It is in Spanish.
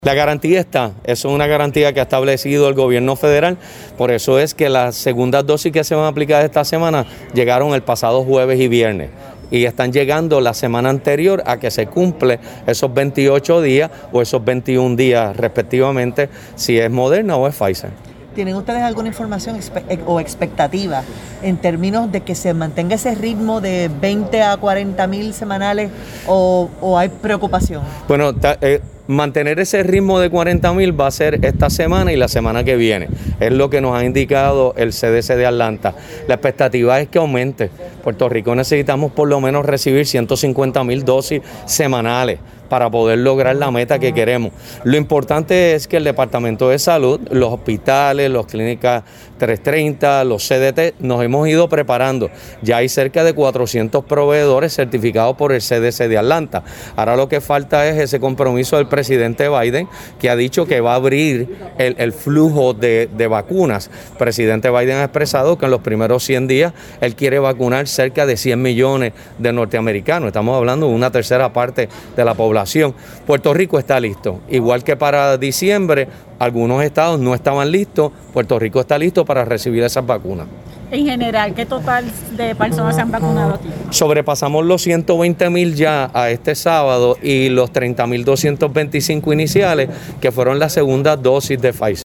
La garantía está, eso es una garantía que ha establecido el gobierno federal, por eso es que las segundas dosis que se van a aplicar esta semana llegaron el pasado jueves y viernes y están llegando la semana anterior a que se cumple esos 28 días o esos 21 días respectivamente, si es Moderna o es Pfizer. ¿Tienen ustedes alguna información o expectativa en términos de que se mantenga ese ritmo de 20 a 40 mil semanales o hay preocupación? Bueno, mantener ese ritmo de 40,000 va a ser esta semana y la semana que viene. Es lo que nos ha indicado el CDC de Atlanta. La expectativa es que aumente. Puerto Rico necesitamos por lo menos recibir 150,000 dosis semanales para poder lograr la meta que queremos. Lo importante es que el Departamento de Salud, los hospitales, las clínicas 330, los CDT, nos hemos ido preparando. Ya hay cerca de 400 proveedores certificados por el CDC de Atlanta. Ahora lo que falta es ese compromiso del presidente Biden, que ha dicho que va a abrir el flujo de vacunas. El presidente Biden ha expresado que en los primeros 100 días él quiere vacunar cerca de 100 millones de norteamericanos. Estamos hablando de una tercera parte de la población. Puerto Rico está listo, igual que para diciembre, algunos estados no estaban listos, Puerto Rico está listo para recibir esas vacunas. En general, ¿qué total de personas se han vacunado aquí? Sobrepasamos los 120,000 ya a este sábado y los 30,225 iniciales, que fueron la segunda dosis de Pfizer.